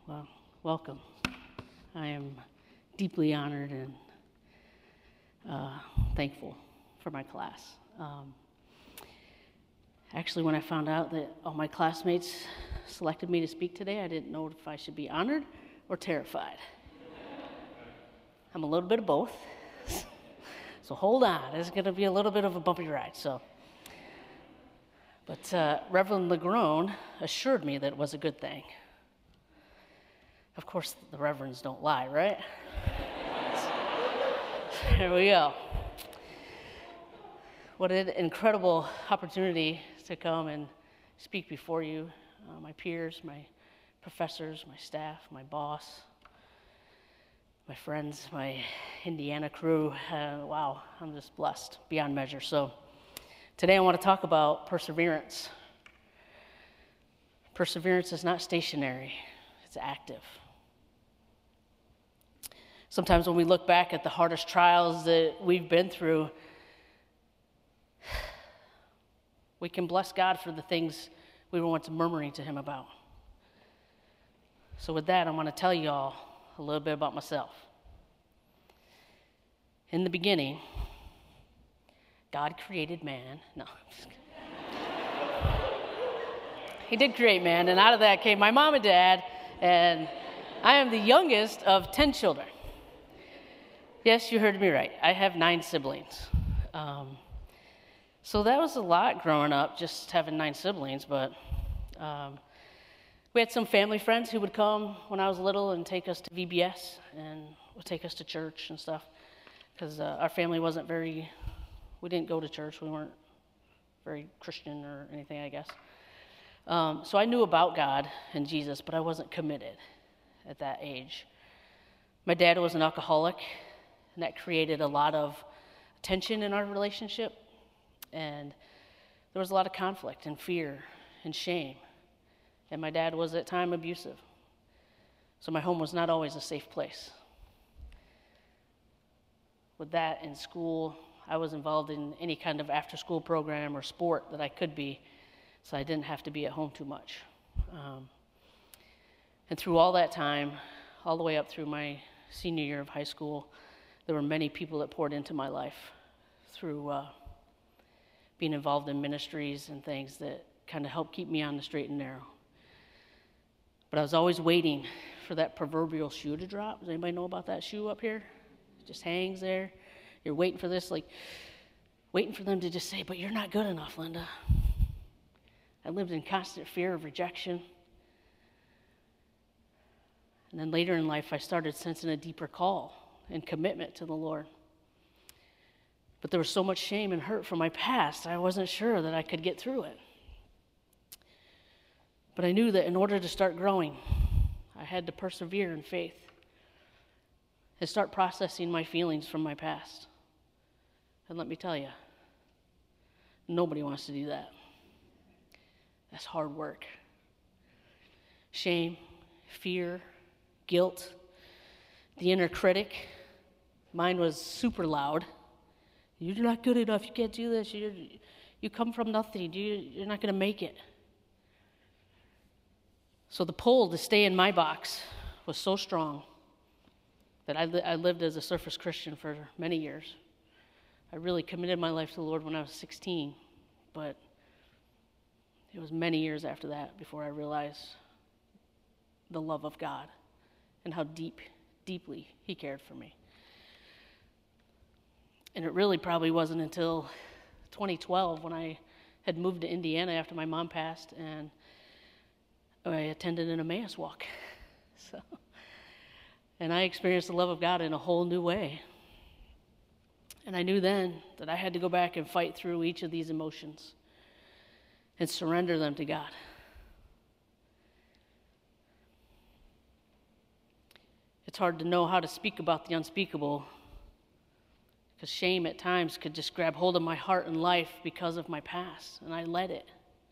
Well, welcome. I am deeply honored and thankful for my class. Actually, when I found out that all my classmates selected me to speak today, I didn't know if I should be honored or terrified. I'm a little bit of both. So hold on, it's going to be a little bit of a bumpy ride. But Reverend Legrone assured me that it was a good thing. Of course, the reverends don't lie, right? There we go. What an incredible opportunity to come and speak before you, my peers, my professors, my staff, my boss, my friends, my Indiana crew. Wow, I'm just blessed beyond measure. So today I want to talk about perseverance. Perseverance is not stationary, it's active. Sometimes when we look back at the hardest trials that we've been through, we can bless God for the things we were once murmuring to Him about. So with that, I want to tell you all a little bit about myself. In the beginning, God created man. No, I'm just kidding. He did create man, and out of that came my mom and dad, and I am the youngest of 10 children. Yes, you heard me right. I have 9 siblings. So that was a lot growing up, just having 9 siblings, but we had some family friends who would come when I was little and take us to VBS and would take us to church and stuff, because our family wasn't we didn't go to church. We weren't very Christian or anything, I guess. So I knew about God and Jesus, but I wasn't committed at that age. My dad was an alcoholic, and that created a lot of tension in our relationship. And there was a lot of conflict and fear and shame. And my dad was at times abusive. So my home was not always a safe place. With that, in school, I was involved in any kind of after-school program or sport that I could be, so I didn't have to be at home too much. And through all that time, all the way up through my senior year of high school, there were many people that poured into my life through being involved in ministries and things that kind of helped keep me on the straight and narrow. But I was always waiting for that proverbial shoe to drop. Does anybody know about that shoe up here? It just hangs there. You're waiting for this, waiting for them to just say, but you're not good enough, Linda. I lived in constant fear of rejection. And then later in life, I started sensing a deeper call and commitment to the Lord. But there was so much shame and hurt from my past, I wasn't sure that I could get through it. But I knew that in order to start growing, I had to persevere in faith and start processing my feelings from my past. And let me tell you, nobody wants to do that. That's hard work. Shame, fear, guilt, the inner critic. Mine was super loud. You're not good enough. You can't do this. You come from nothing. You're not going to make it. So the pull to stay in my box was so strong that I lived as a surface Christian for many years. I really committed my life to the Lord when I was 16, but it was many years after that before I realized the love of God and how deeply He cared for me. And it really probably wasn't until 2012 when I had moved to Indiana after my mom passed, and I attended an Emmaus walk. And I experienced the love of God in a whole new way. And I knew then that I had to go back and fight through each of these emotions and surrender them to God. It's hard to know how to speak about the unspeakable, because shame at times could just grab hold of my heart and life because of my past, and I let it.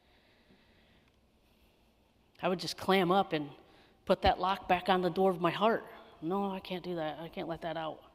I would just clam up and put that lock back on the door of my heart. No, I can't do that. I can't let that out.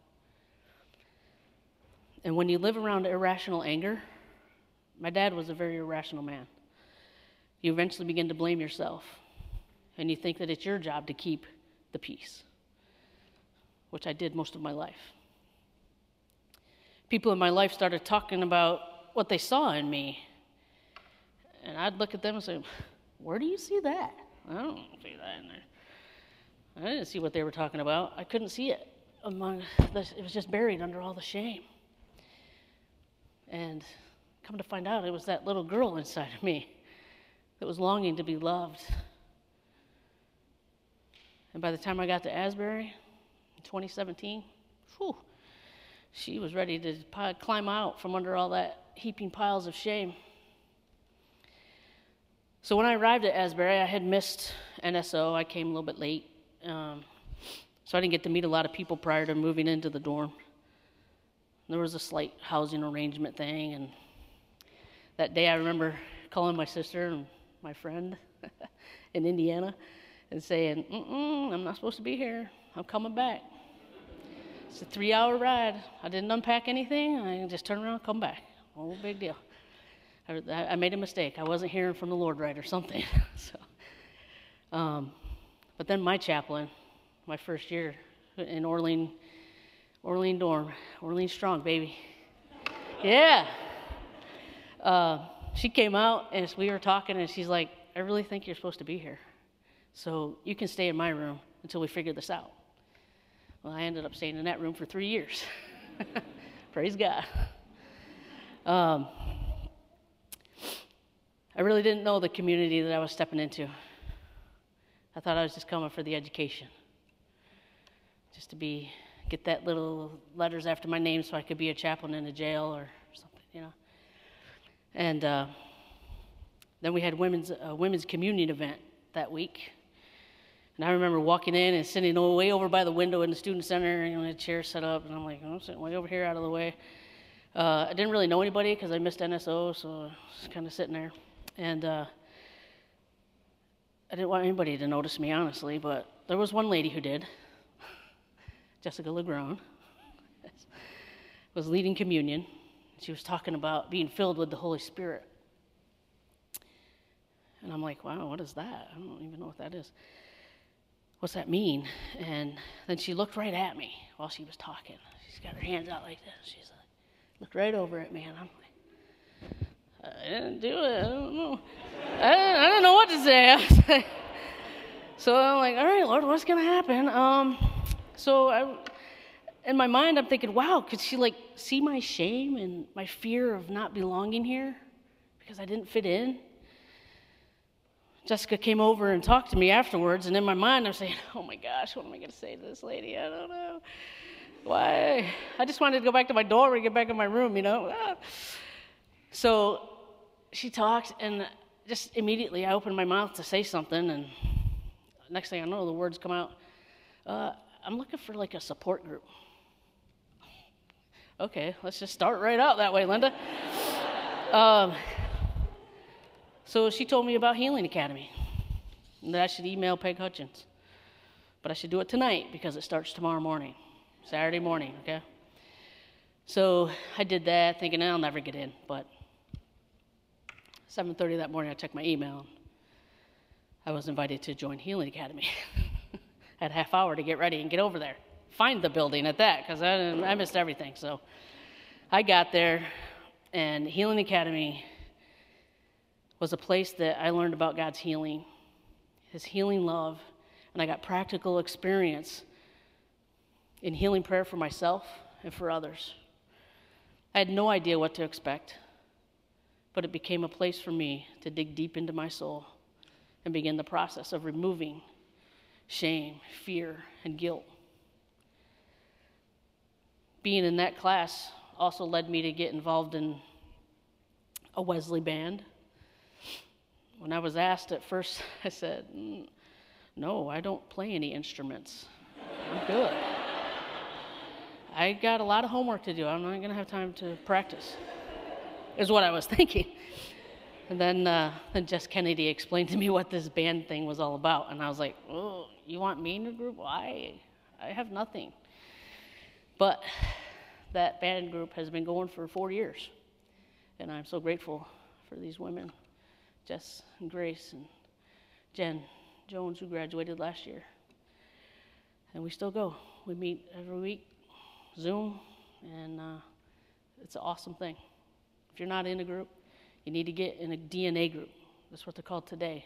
And when you live around irrational anger, my dad was a very irrational man. You eventually begin to blame yourself and you think that it's your job to keep the peace, which I did most of my life. People in my life started talking about what they saw in me, and I'd look at them and say, where do you see that? I don't see that in there. I didn't see what they were talking about. I couldn't see it. It was just buried under all the shame. And come to find out, it was that little girl inside of me that was longing to be loved. And by the time I got to Asbury in 2017, she was ready to climb out from under all that heaping piles of shame. So when I arrived at Asbury, I had missed NSO. I came a little bit late. So I didn't get to meet a lot of people prior to moving into the dorm. There was a slight housing arrangement thing, and that day I remember calling my sister and my friend in Indiana and saying, I'm not supposed to be here. I'm coming back. It's a 3-hour ride. I didn't unpack anything. I just turned around and come back. No big deal. I made a mistake. I wasn't hearing from the Lord right or something. But then my chaplain, my first year in Orleans dorm, Orleans strong, baby. Yeah. She came out and we were talking, and she's like, I really think you're supposed to be here. So you can stay in my room until we figure this out. Well, I ended up staying in that room for 3 years. Praise God. I really didn't know the community that I was stepping into. I thought I was just coming for the education. Just to get that little letters after my name so I could be a chaplain in a jail or something, And then we had a women's communion event that week. And I remember walking in and sitting way over by the window in the student center, and a chair set up, and I'm like, I'm sitting way over here out of the way. I didn't really know anybody because I missed NSO, so I was kind of sitting there. And I didn't want anybody to notice me, honestly, but there was one lady who did. Jessica Legrone was leading communion. She was talking about being filled with the Holy Spirit. And I'm like, wow, what is that? I don't even know what that is. What's that mean? And then she looked right at me while she was talking. She's got her hands out like this. She's like, looked right over at me, and I'm like, I didn't do it. I don't know. I didn't know what to say. So I'm like, all right, Lord, what's going to happen? In my mind, I'm thinking, wow, could she see my shame and my fear of not belonging here because I didn't fit in? Jessica came over and talked to me afterwards, and in my mind, I'm saying, oh my gosh, what am I going to say to this lady? I don't know. Why? I just wanted to go back to my dorm and get back in my room, So she talked, and just immediately I opened my mouth to say something, and next thing I know, the words come out, I'm looking for a support group. Okay, let's just start right out that way, Linda. So she told me about Healing Academy, and that I should email Peg Hutchins. But I should do it tonight because it starts tomorrow morning, Saturday morning, okay? So I did that thinking I'll never get in, but 7:30 that morning I checked my email. I was invited to join Healing Academy. I had a half hour to get ready and get over there. Find the building at that, because I missed everything. So I got there, and Healing Academy was a place that I learned about God's healing, His healing love, and I got practical experience in healing prayer for myself and for others. I had no idea what to expect, but it became a place for me to dig deep into my soul and begin the process of removing shame, fear, and guilt. Being in that class also led me to get involved in a Wesley band. When I was asked at first, I said, no, I don't play any instruments. I'm good. I got a lot of homework to do. I'm not going to have time to practice, is what I was thinking. And then Jess Kennedy explained to me what this band thing was all about. And I was like, oh, you want me in your group? Why? I have nothing. But that band group has been going for 4 years. And I'm so grateful for these women, Jess and Grace and Jen, Jones, who graduated last year. And we still go. We meet every week, Zoom, and it's an awesome thing. If you're not in a group, you need to get in a DNA group. That's what they're called today.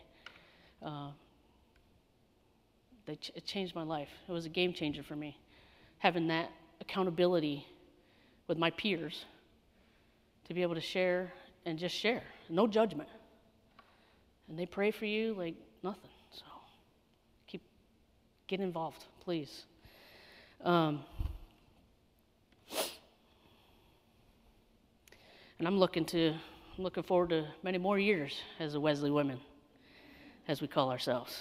It changed my life. It was a game changer for me, having that accountability with my peers to be able to share and just share, no judgment. And they pray for you like nothing. So get involved, please. And I'm looking forward to many more years as a Wesley Women, as we call ourselves.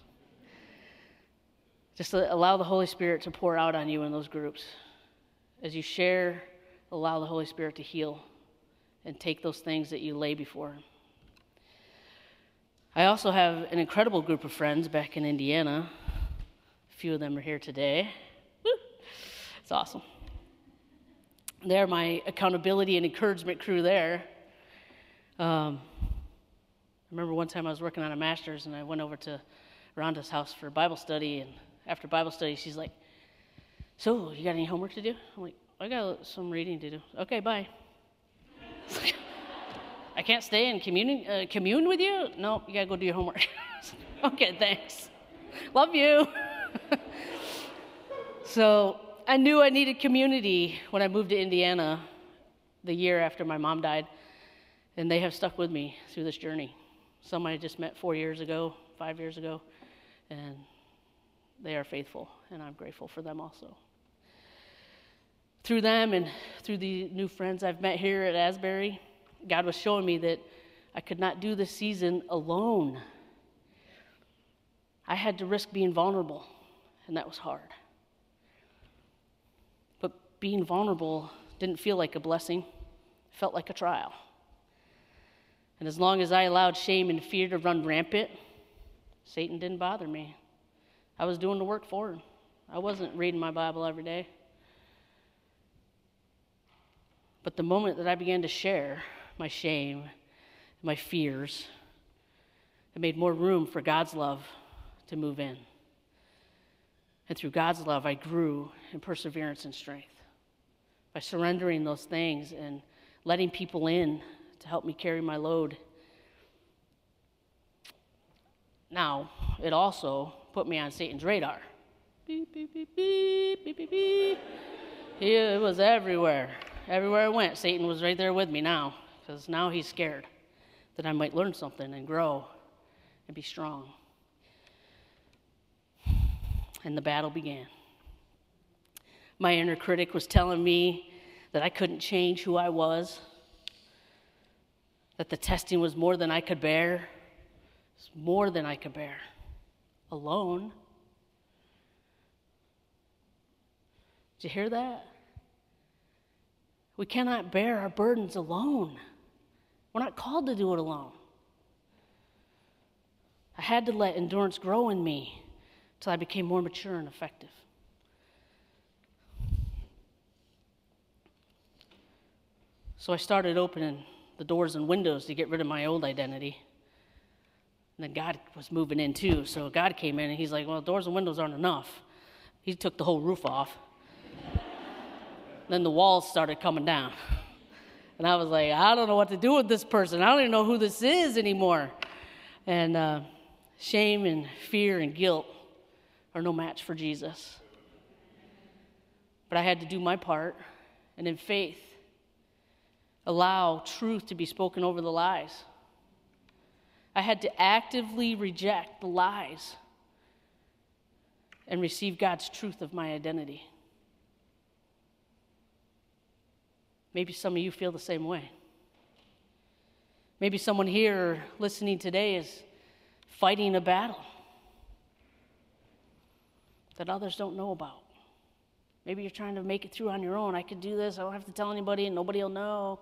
Just to allow the Holy Spirit to pour out on you in those groups. As you share, allow the Holy Spirit to heal and take those things that you lay before Him. I also have an incredible group of friends back in Indiana. A few of them are here today. Woo! It's awesome. They're my accountability and encouragement crew there. I remember one time I was working on a master's and I went over to Rhonda's house for Bible study, and after Bible study she's like, "So, you got any homework to do?" I'm like, "I got some reading to do." "Okay, bye." "I can't stay and commune with you?" "No, you gotta go do your homework." "Okay, thanks. Love you." So I knew I needed community when I moved to Indiana the year after my mom died, and they have stuck with me through this journey. Some I just met 4 years ago, 5 years ago, and they are faithful, and I'm grateful for them also. Through them and through the new friends I've met here at Asbury, God was showing me that I could not do this season alone. I had to risk being vulnerable, and that was hard. But being vulnerable didn't feel like a blessing. It felt like a trial. And as long as I allowed shame and fear to run rampant, Satan didn't bother me. I was doing the work for him. I wasn't reading my Bible every day. But the moment that I began to share my shame, my fears, it made more room for God's love to move in. And through God's love, I grew in perseverance and strength. By surrendering those things and letting people in to help me carry my load. Now, it also put me on Satan's radar. Beep, beep, beep, beep, beep, beep, beep. It was everywhere. Everywhere I went, Satan was right there with me now, because now he's scared that I might learn something and grow and be strong. And the battle began. My inner critic was telling me that I couldn't change who I was, that the testing was more than I could bear. It's more than I could bear. Alone. Did you hear that? We cannot bear our burdens alone. We're not called to do it alone. I had to let endurance grow in me till I became more mature and effective. So I started opening the doors and windows to get rid of my old identity. And then God was moving in too. So God came in and he's like, well, doors and windows aren't enough. He took the whole roof off. Then the walls started coming down. And I was like, I don't know what to do with this person. I don't even know who this is anymore. And shame and fear and guilt are no match for Jesus. But I had to do my part, and in faith, allow truth to be spoken over the lies. I had to actively reject the lies and receive God's truth of my identity. Maybe some of you feel the same way. Maybe someone here listening today is fighting a battle that others don't know about. Maybe you're trying to make it through on your own. I could do this. I don't have to tell anybody, and nobody will know.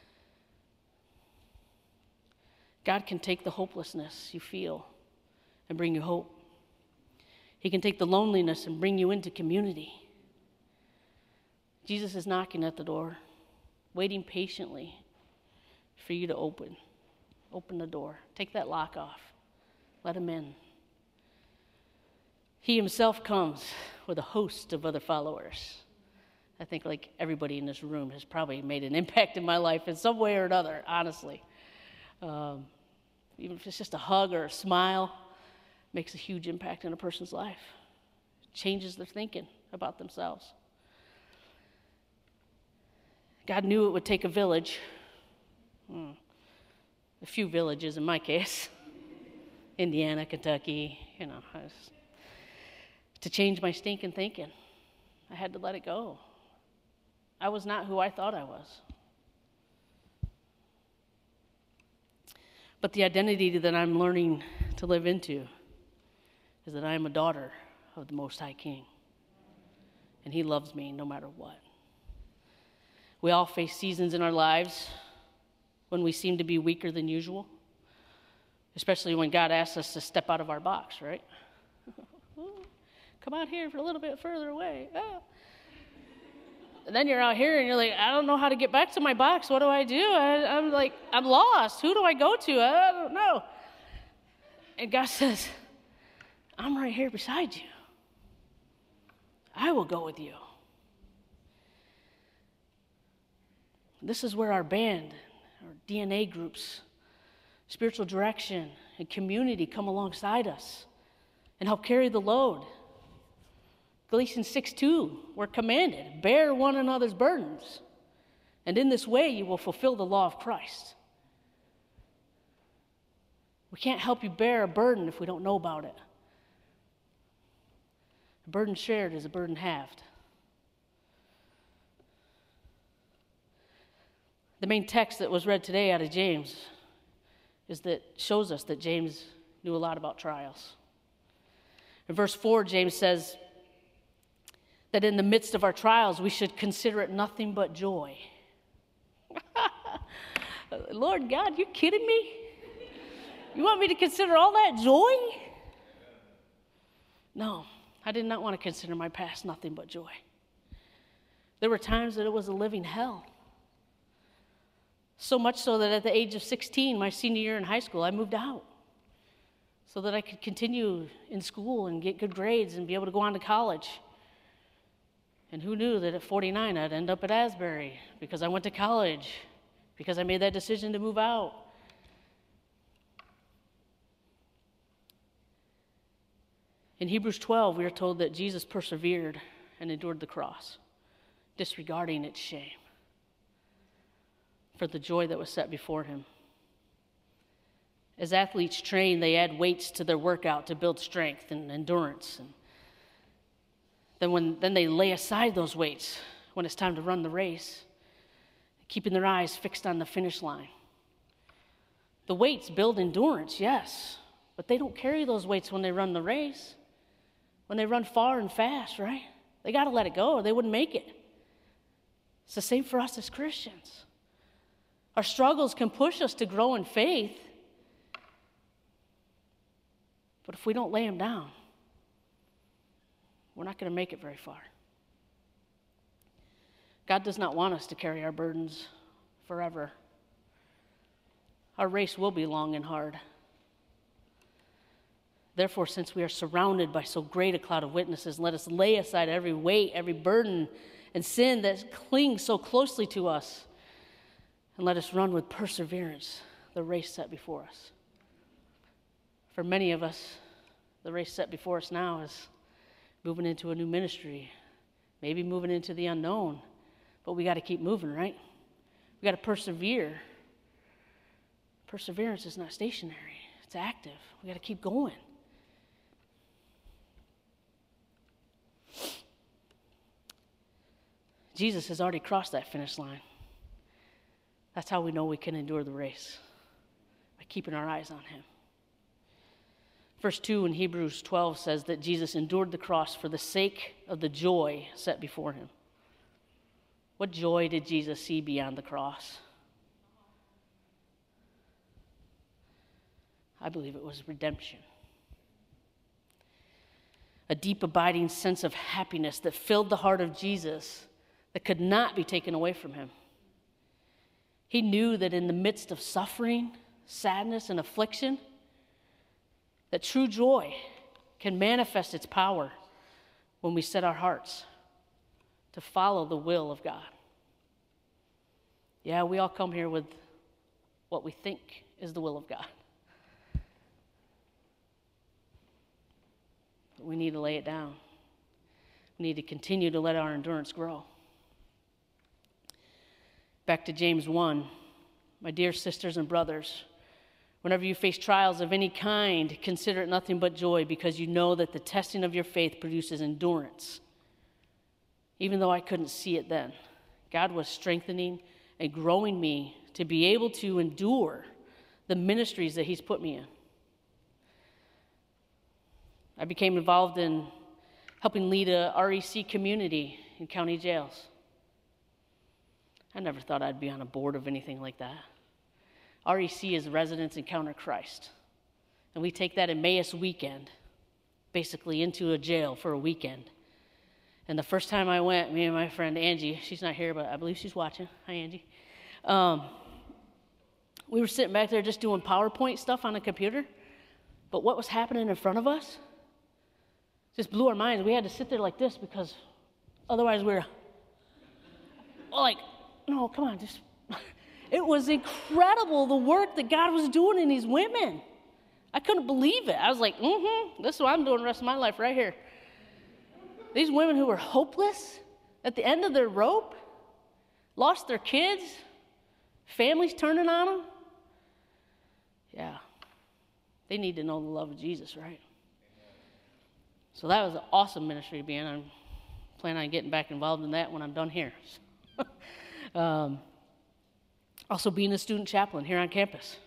God can take the hopelessness you feel and bring you hope. He can take the loneliness and bring you into community. Jesus is knocking at the door, waiting patiently for you to open. Open the door. Take that lock off. Let him in. He himself comes with a host of other followers. I think like everybody in this room has probably made an impact in my life in some way or another, honestly. Even if it's just a hug or a smile, makes a huge impact in a person's life. Changes their thinking about themselves. God knew it would take a village, a few villages in my case, Indiana, Kentucky, to change my stinking thinking. I had to let it go. I was not who I thought I was. But the identity that I'm learning to live into is that I am a daughter of the Most High King. And He loves me no matter what. We all face seasons in our lives when we seem to be weaker than usual, especially when God asks us to step out of our box, right? Come out here for a little bit further away. Oh. And then you're out here and you're like, I don't know how to get back to my box. What do I do? I'm lost. Who do I go to? I don't know. And God says, I'm right here beside you. I will go with you. This is where our band, our DNA groups, spiritual direction, and community come alongside us and help carry the load. Galatians 6:2, we're commanded, bear one another's burdens, and in this way you will fulfill the law of Christ. We can't help you bear a burden if we don't know about it. A burden shared is a burden halved. The main text that was read today out of James shows us that James knew a lot about trials. In verse 4, James says that in the midst of our trials, we should consider it nothing but joy. Lord God, you kidding me? You want me to consider all that joy? No, I did not want to consider my past nothing but joy. There were times that it was a living hell. So much so that at the age of 16, my senior year in high school, I moved out so that I could continue in school and get good grades and be able to go on to college. And who knew that at 49 I'd end up at Asbury because I went to college, because I made that decision to move out. In Hebrews 12, we are told that Jesus persevered and endured the cross, disregarding its shame, for the joy that was set before him. As athletes train, they add weights to their workout to build strength and endurance. And then they lay aside those weights when it's time to run the race, keeping their eyes fixed on the finish line. The weights build endurance, yes, but they don't carry those weights when they run the race. When they run far and fast, right? They got to let it go or they wouldn't make it. It's the same for us as Christians. Our struggles can push us to grow in faith, but if we don't lay them down, we're not going to make it very far. God does not want us to carry our burdens forever. Our race will be long and hard. Therefore, since we are surrounded by so great a cloud of witnesses, let us lay aside every weight, every burden, and sin that clings so closely to us, and let us run with perseverance the race set before us. For many of us, the race set before us now is moving into a new ministry, maybe moving into the unknown, but we got to keep moving, right? We got to persevere. Perseverance is not stationary, it's active. We got to keep going. Jesus has already crossed that finish line. That's how we know we can endure the race, by keeping our eyes on him. Verse 2 in Hebrews 12 says that Jesus endured the cross for the sake of the joy set before him. What joy did Jesus see beyond the cross? I believe it was redemption. A deep, abiding sense of happiness that filled the heart of Jesus that could not be taken away from him. He knew that in the midst of suffering, sadness, and affliction, that true joy can manifest its power when we set our hearts to follow the will of God. Yeah, we all come here with what we think is the will of God. But we need to lay it down. We need to continue to let our endurance grow. Back to James 1. My dear sisters and brothers, whenever you face trials of any kind, consider it nothing but joy, because you know that the testing of your faith produces endurance. Even though I couldn't see it then, God was strengthening and growing me to be able to endure the ministries that He's put me in. I became involved in helping lead a REC community in county jails. I never thought I'd be on a board of anything like that. REC is Residents Encounter Christ. And we take that Emmaus weekend, basically into a jail for a weekend. And the first time I went, me and my friend Angie, she's not here, but I believe she's watching. Hi, Angie. We were sitting back there just doing PowerPoint stuff on a computer. But what was happening in front of us just blew our minds. We had to sit there like this because otherwise we were like, no, come on. It was incredible, the work that God was doing in these women. I couldn't believe it. I was like, this is what I'm doing the rest of my life right here. These women who were hopeless at the end of their rope, lost their kids, families turning on them. Yeah, they need to know the love of Jesus, right? So that was an awesome ministry to be in. I'm planning on getting back involved in that when I'm done here. Also being a student chaplain here on campus.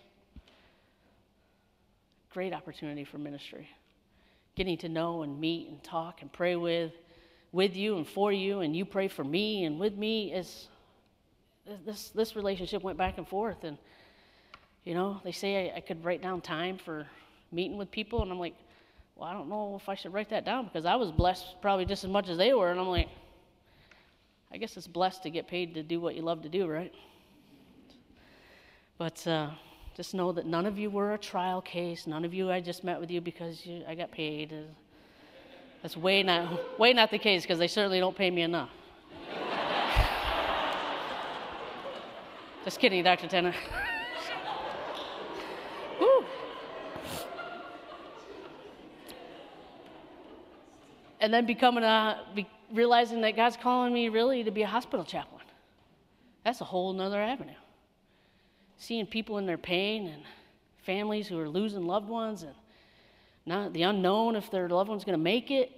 Great opportunity for ministry. Getting to know and meet and talk and pray with you and for you, and you pray for me and with me. Is this relationship went back and forth. And, you know, they say I could write down time for meeting with people, and I'm like, well, I don't know if I should write that down because I was blessed probably just as much as they were. And I'm like, I guess it's blessed to get paid to do what you love to do, right? But just know that none of you were a trial case. None of you, I just met with you because I got paid. That's way not the case, because they certainly don't pay me enough. Just kidding, Dr. Tanner. Woo. And then realizing that God's calling me really to be a hospital chaplain. That's a whole nother avenue. Seeing people in their pain and families who are losing loved ones and not the unknown if their loved one's going to make it.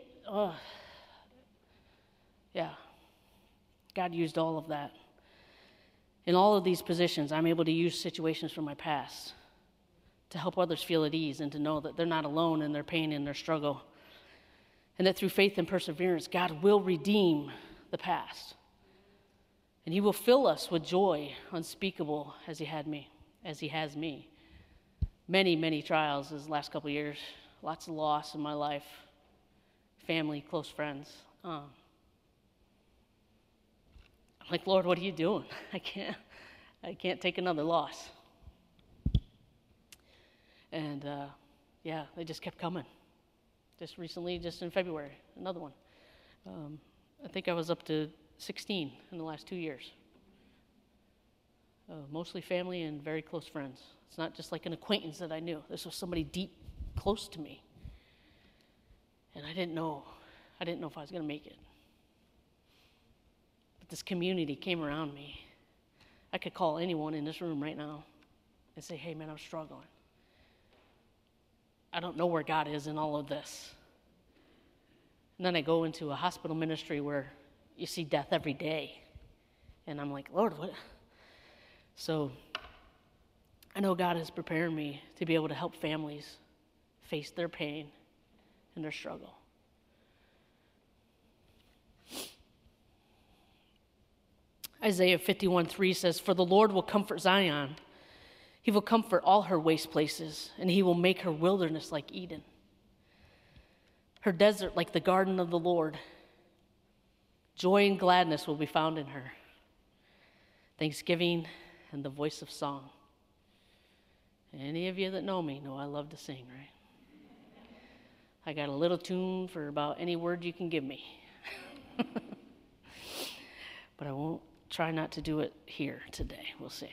Yeah. God used all of that. In all of these positions, I'm able to use situations from my past to help others feel at ease and to know that they're not alone in their pain and their struggle. And that through faith and perseverance, God will redeem the past. And He will fill us with joy unspeakable as He has me. Many, many trials this last couple of years. Lots of loss in my life. Family, close friends. I'm like, Lord, what are you doing? I can't take another loss. And they just kept coming. Just recently, just in February, another one. I think I was up to 16 in the last 2 years. Mostly family and very close friends. It's not just like an acquaintance that I knew. This was somebody deep, close to me. And I didn't know if I was going to make it. But this community came around me. I could call anyone in this room right now and say, hey, man, I'm struggling. I don't know where God is in all of this. And then I go into a hospital ministry where you see death every day. And I'm like, Lord, what? So I know God is preparing me to be able to help families face their pain and their struggle. Isaiah 51:3 says, for the Lord will comfort Zion. He will comfort all her waste places, and He will make her wilderness like Eden, her desert like the garden of the Lord. Joy and gladness will be found in her, thanksgiving and the voice of song. Any of you that know me know I love to sing, right? I got a little tune for about any word you can give me. But I won't try not to do it here today. We'll see.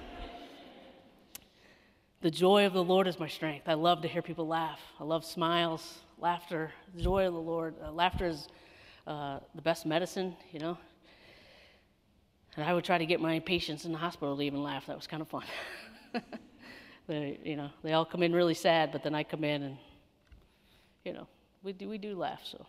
The joy of the Lord is my strength. I love to hear people laugh. I love smiles, laughter, the joy of the Lord. Laughter is the best medicine, you know. And I would try to get my patients in the hospital to even laugh. That was kind of fun. They all come in really sad, but then I come in and, we do laugh. So,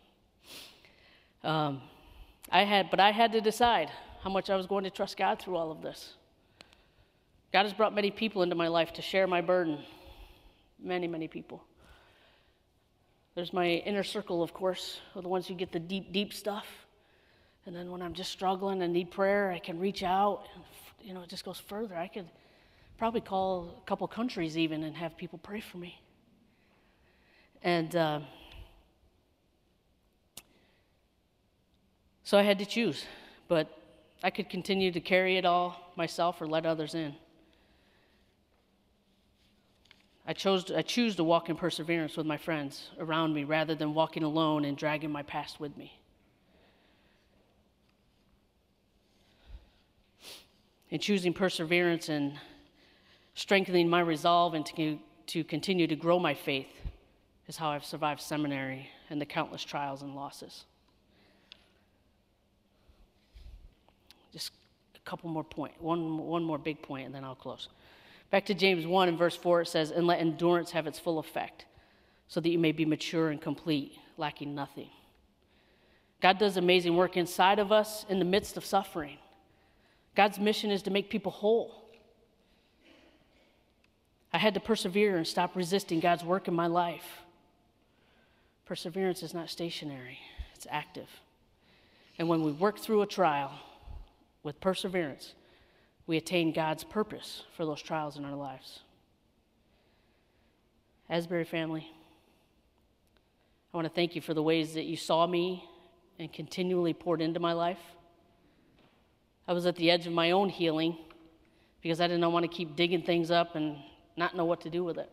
I had to decide how much I was going to trust God through all of this. God has brought many people into my life to share my burden. Many, many people. There's my inner circle, of course, of the ones who get the deep, deep stuff. And then when I'm just struggling and need prayer, I can reach out. And, it just goes further. I could probably call a couple countries even and have people pray for me. And so I had to choose. But I could continue to carry it all myself or let others in. I choose to walk in perseverance with my friends around me rather than walking alone and dragging my past with me. In choosing perseverance and strengthening my resolve and to continue to grow my faith is how I've survived seminary and the countless trials and losses. Just a couple more points, one more big point, and then I'll close. Back to James 1 and verse 4, it says, "And let endurance have its full effect, so that you may be mature and complete, lacking nothing." God does amazing work inside of us in the midst of suffering. God's mission is to make people whole. I had to persevere and stop resisting God's work in my life. Perseverance is not stationary, it's active. And when we work through a trial with perseverance, we attain God's purpose for those trials in our lives. Asbury family, I want to thank you for the ways that you saw me and continually poured into my life. I was at the edge of my own healing because I didn't want to keep digging things up and not know what to do with it.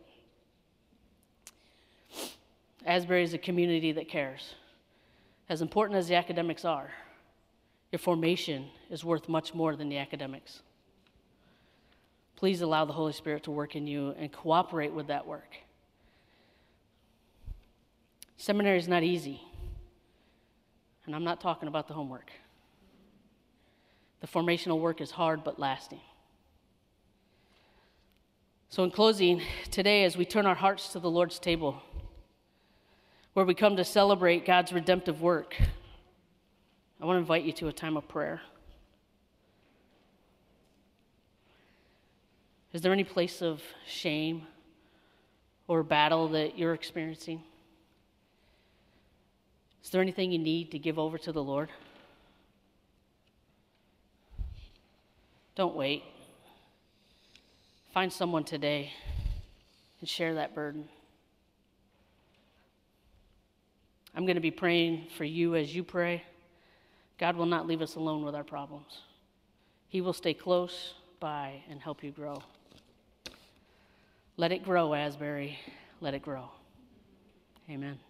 Asbury is a community that cares. As important as the academics are, your formation is worth much more than the academics. Please allow the Holy Spirit to work in you and cooperate with that work. Seminary is not easy, and I'm not talking about the homework. The formational work is hard but lasting. So in closing, today as we turn our hearts to the Lord's table, where we come to celebrate God's redemptive work, I want to invite you to a time of prayer. Is there any place of shame or battle that you're experiencing? Is there anything you need to give over to the Lord? Don't wait. Find someone today and share that burden. I'm going to be praying for you as you pray. God will not leave us alone with our problems. He will stay close by and help you grow. Let it grow, Asbury. Let it grow. Amen.